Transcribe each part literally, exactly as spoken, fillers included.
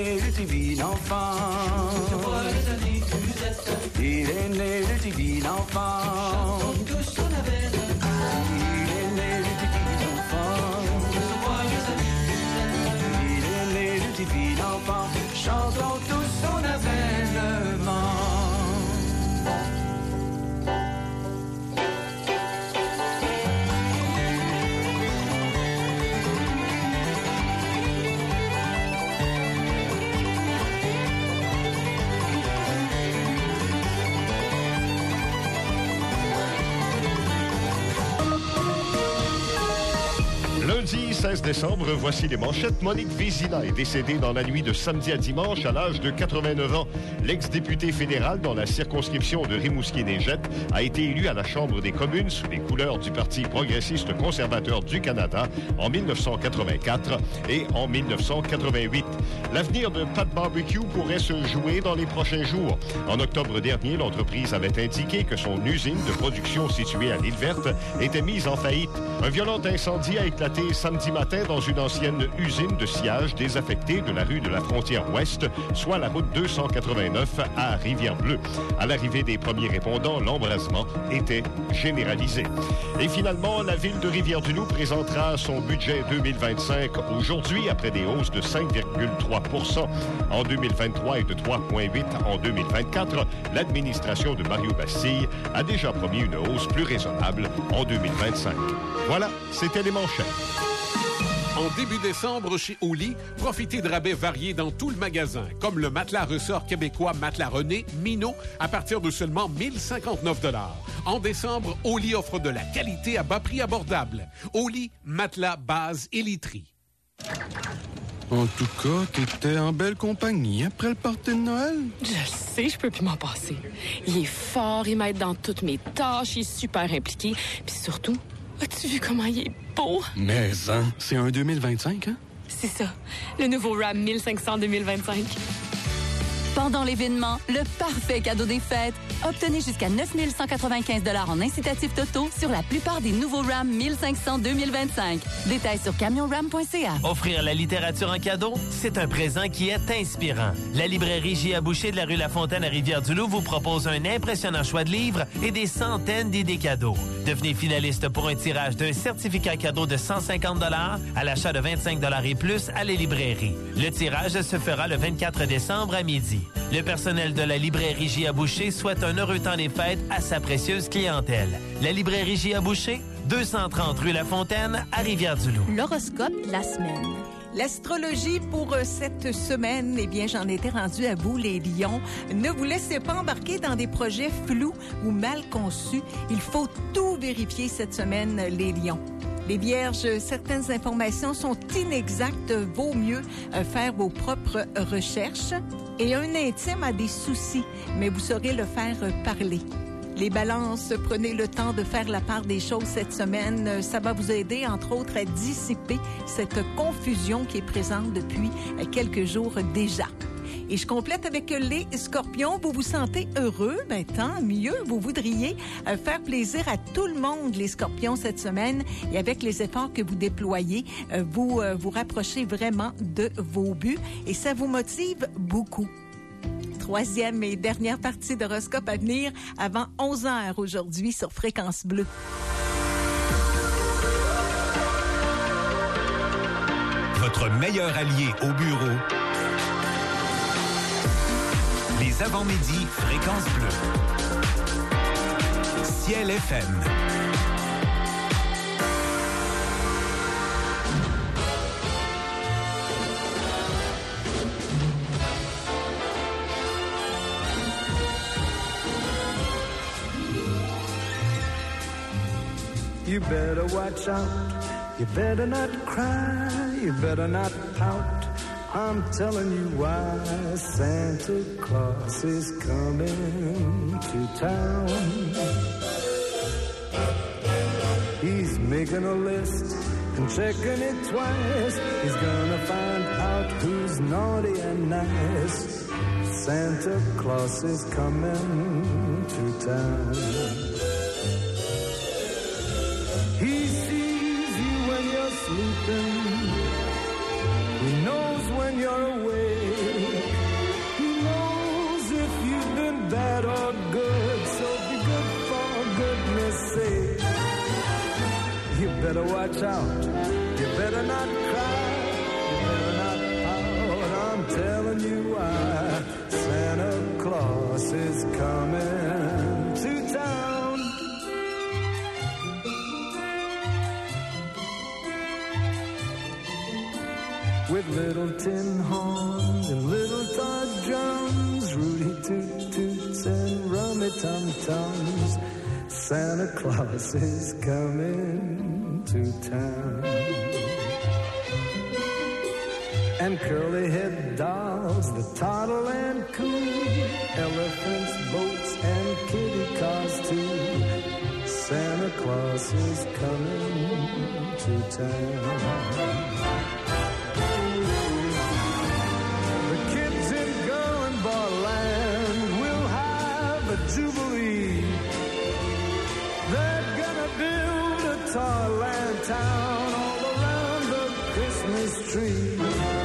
né le divin enfant. Il est né le divin enfant. Il est né le divin enfant. Il est né le divin enfant. Chantons tous son avènement. Lundi seize décembre, voici les manchettes. Monique Vézina est décédée dans la nuit de samedi à dimanche à l'âge de quatre-vingt-neuf ans. L'ex-député fédéral dans la circonscription de Rimouski-Neigette a été élu à la Chambre des communes sous les couleurs du Parti progressiste conservateur du Canada en mille neuf cent quatre-vingt-quatre et en mille neuf cent quatre-vingt-huit. L'avenir de Pat Barbecue pourrait se jouer dans les prochains jours. En octobre dernier, l'entreprise avait indiqué que son usine de production située à l'Île-Verte était mise en faillite. Un violent incendie a éclaté samedi matin dans une ancienne usine de sciage désaffectée de la rue de la Frontière-Ouest, soit la route deux cent quatre-vingt-neuf à Rivière-Bleue. À l'arrivée des premiers répondants, l'embrasement était généralisé. Et finalement, la ville de Rivière-du-Loup présentera son budget deux mille vingt-cinq aujourd'hui après des hausses de cinq virgule trois pour cent en deux mille vingt-trois et de trois virgule huit pour cent en deux mille vingt-quatre. L'administration de Mario Bastille a déjà promis une hausse plus raisonnable en deux mille vingt-cinq. Voilà, c'était les manchettes. En début décembre, chez Oli, profitez de rabais variés dans tout le magasin, comme le matelas ressort québécois Matelas René, Minot, à partir de seulement mille cinquante-neuf dollars. En décembre, Oli offre de la qualité à bas prix abordable. Oli, matelas, base et literie. En tout cas, t'étais en belle compagnie après le party de Noël. Je le sais, je peux plus m'en passer. Il est fort, il m'aide dans toutes mes tâches, il est super impliqué. Puis surtout, as-tu vu comment il est beau? Mais, hein, c'est un deux mille vingt-cinq, hein? C'est ça, le nouveau Ram mille cinq cents deux mille vingt-cinq. Pendant l'événement, le parfait cadeau des fêtes. Obtenez jusqu'à neuf mille cent quatre-vingt-quinze dollars en incitatif Toto sur la plupart des nouveaux Ram mille cinq cents deux mille vingt-cinq. Détails sur camion ram point c a. Offrir la littérature en cadeau, c'est un présent qui est inspirant. La librairie J A Boucher de la rue La Fontaine à Rivière-du-Loup vous propose un impressionnant choix de livres et des centaines d'idées cadeaux. Devenez finaliste pour un tirage d'un certificat cadeau de cent cinquante dollars à l'achat de vingt-cinq dollars et plus à la librairie. Le tirage se fera le vingt-quatre décembre à midi. Le personnel de la librairie J A Boucher souhaite un heureux temps des fêtes à sa précieuse clientèle. La librairie J A Boucher, deux cent trente rue La Fontaine, à Rivière-du-Loup. L'horoscope de la semaine. L'astrologie pour cette semaine, eh bien, j'en étais rendue à bout, les lions. Ne vous laissez pas embarquer dans des projets flous ou mal conçus. Il faut tout vérifier cette semaine, les lions. Les vierges, certaines informations sont inexactes. Vaut mieux faire vos propres recherches. Et un intime a des soucis, mais vous saurez le faire parler. Les balances, prenez le temps de faire la part des choses cette semaine. Ça va vous aider, entre autres, à dissiper cette confusion qui est présente depuis quelques jours déjà. Et je complète avec les scorpions. Vous vous sentez heureux? Ben, tant mieux. Vous voudriez euh, faire plaisir à tout le monde, les scorpions, cette semaine. Et avec les efforts que vous déployez, euh, vous euh, vous rapprochez vraiment de vos buts. Et ça vous motive beaucoup. Troisième et dernière partie d'horoscope à venir avant onze heures aujourd'hui sur Fréquence Bleue. Votre meilleur allié au bureau. Les avant-midi Fréquence Bleue. Ciel F M. You better watch out. You better not cry. You better not pout. I'm telling you why. Santa Claus is coming to town. He's making a list and checking it twice. He's gonna find out who's naughty and nice. Santa Claus is coming to town. He sees you when you're sleeping. He knows when you're away. watch out. You better not cry. You better not pout. I'm telling you why. Santa Claus is coming to town. With little tin horns and little Todd drums, Rudy toot toots and rummy tum tums. Santa Claus is coming to town. And curly-head dolls that toddle and coo, elephants, boats, and kitty cars too. Santa Claus is coming to town. Jubilee. They're gonna build a Toyland town all around the Christmas tree.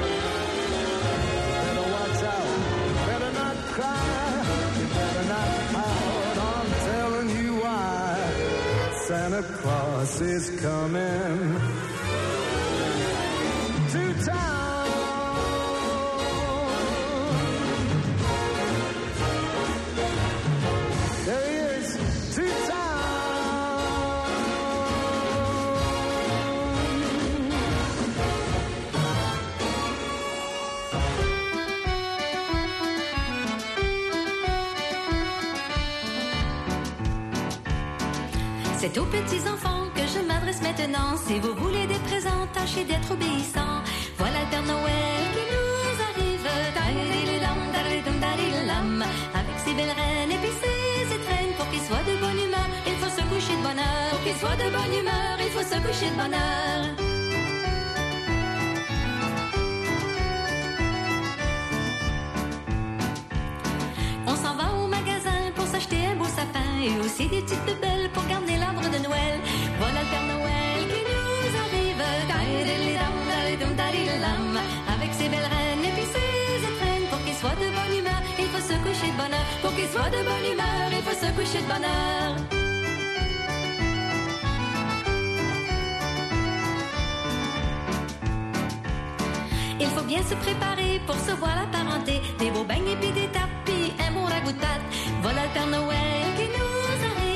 Better watch out, better not cry, you better not pout. I'm telling you why. Santa Claus is coming to town. C'est aux petits enfants que je m'adresse maintenant. Si vous voulez des présents, tâchez d'être obéissants. Voilà le Père Noël qui nous arrive. Avec ses belles reines et puis ses étrennes. Pour qu'il soit de bonne humeur, il faut se coucher de bonne heure. Pour qu'il soit de bonne humeur, il faut se coucher de bonne heure. On s'en va au magasin pour s'acheter un beau sapin et aussi des petites bébelles pour garder l'arbre de Noël. Voilà le Père Noël qui nous arrive. Avec ses belles reines et puis ses étrennes. Pour qu'il soit de bonne humeur, il faut se coucher de bonne heure. Pour qu'il soit de bonne humeur, il faut se coucher de bonne heure. Il faut bien se préparer pour se voir la parenté. Des beaux beignes et puis des tapis, un bon ragoût de pâte. Voilà le Père Noël qui nous arrive.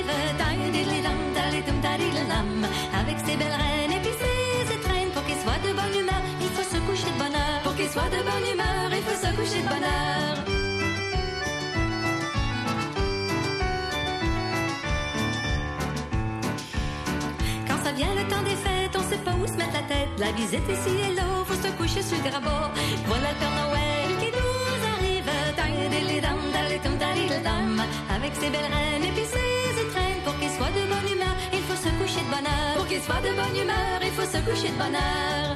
Avec ses belles reines et puis ses étrennes. Pour qu'il soit de bonne humeur, il faut se coucher de bonne heure. Pour qu'il soit de bonne humeur, il faut se coucher de bonne heure. Quand ça vient le temps des fêtes, on sait pas où se mettre la tête. La visite ici et là, faut se coucher sur le grabat. Voilà le Père Noël qui nous arrive. Avec ses belles reines et puis ses étrennes. Pour qu'il soit de bonne humeur, il faut se coucher de bonne heure. Pour qu'il soit de bonne humeur, il faut se coucher de bonne heure.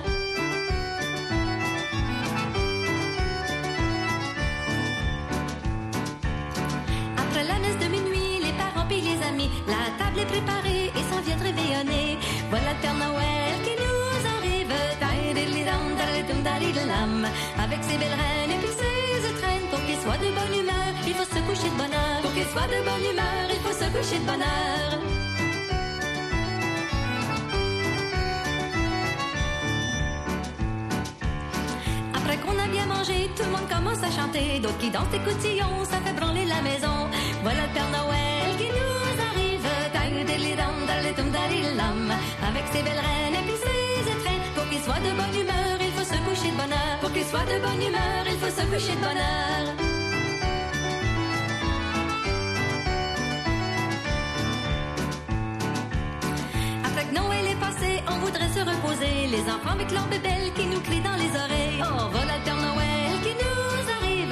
Après la messe de minuit, les parents puis les amis, la table est préparée et s'en vient réveillonner. Voilà le Père Noël qui nous arrive. Avec ses belles reines et puis ses étrennes. Pour qu'il soit de bonne humeur, il faut se coucher de bonne heure. Pour qu'il soit de bonne humeur, il faut se coucher de bonne heure. Après qu'on a bien mangé, tout le monde commence à chanter. D'autres qui dansent des cotillons, ça fait branler la maison. Voilà le Père Noël qui nous arrive. Avec ses belles reines et puis ses étrennes. Pour qu'il soit de bonne humeur, il faut se coucher de bonne heure. Pour qu'il soit de bonne humeur, il faut se coucher de bonne heure. Après que Noël est passé, on voudrait se reposer. Les enfants avec leurs bébelles qui nous crient dans les oreilles. Oh, voilà le Père Noël qui nous arrive.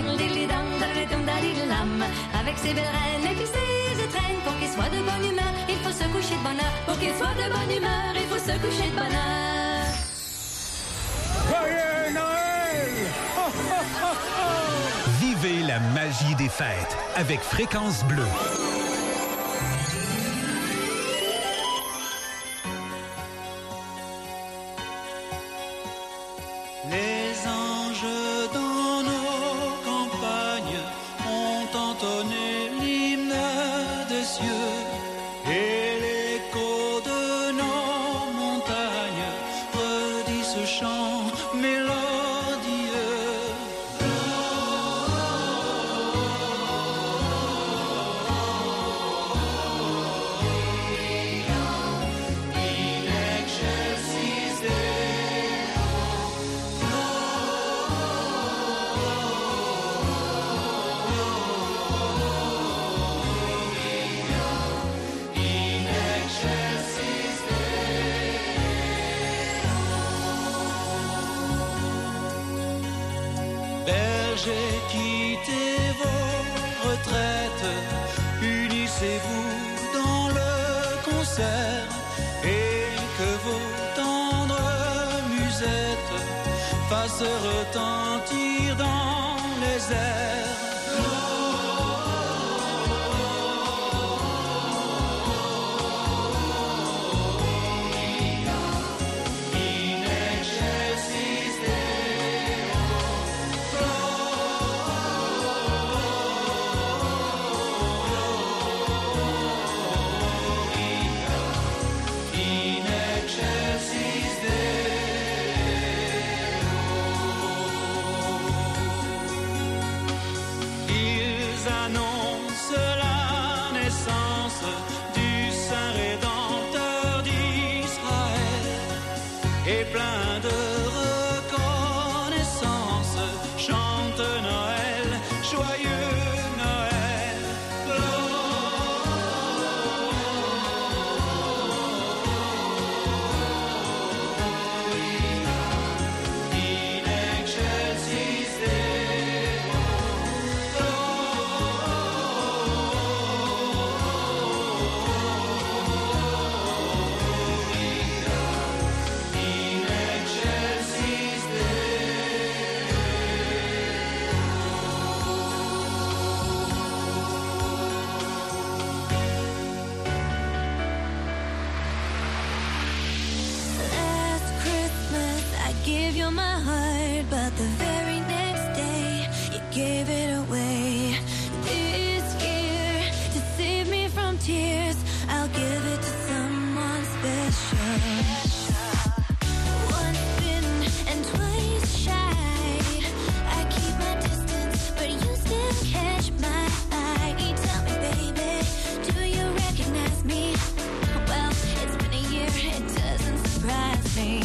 Avec ses belles reines et puis ses étrennes. Pour qu'il soit de bonne humeur, il faut se coucher de bonne heure. Pour qu'il soit de bonne humeur, il faut se coucher de bonne heure. Joyeux Noël! Ho, ho, ho, ho! Vivez la magie des fêtes avec Fréquence Bleue. Les anges dans nos campagnes ont entonné l'hymne des cieux et l'écho de nos montagnes ce chant mélodieux. Bergers, quittez vos retraites, unissez-vous dans le concert et que vos tendres musettes fassent retentir dans les airs. Et plein de reconnaissance, chante Noël, joyeux Noël. In excelsis Deo, give you my heart, but the very next day you gave it away. This year, to save me from tears, I'll give it to someone special. Once bitten and twice shy, I keep my distance, but you still catch my eye. Tell me, baby, do you recognize me? Well, it's been a year, it doesn't surprise me.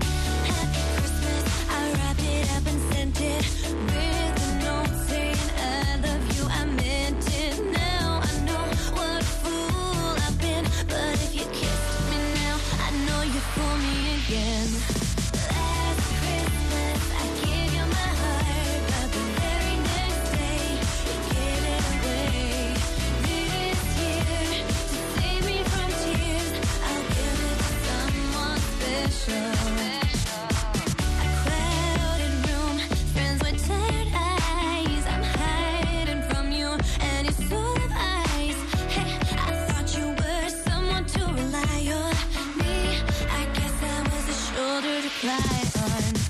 Up and sent it with a note saying I love you, I meant it. Now I know what a fool I've been, but if you kissed me now, I know you fool me again. Last Christmas I gave you my heart, but the very next day you gave it away. This year, to save me from tears, I'll give it to someone special. Fly on.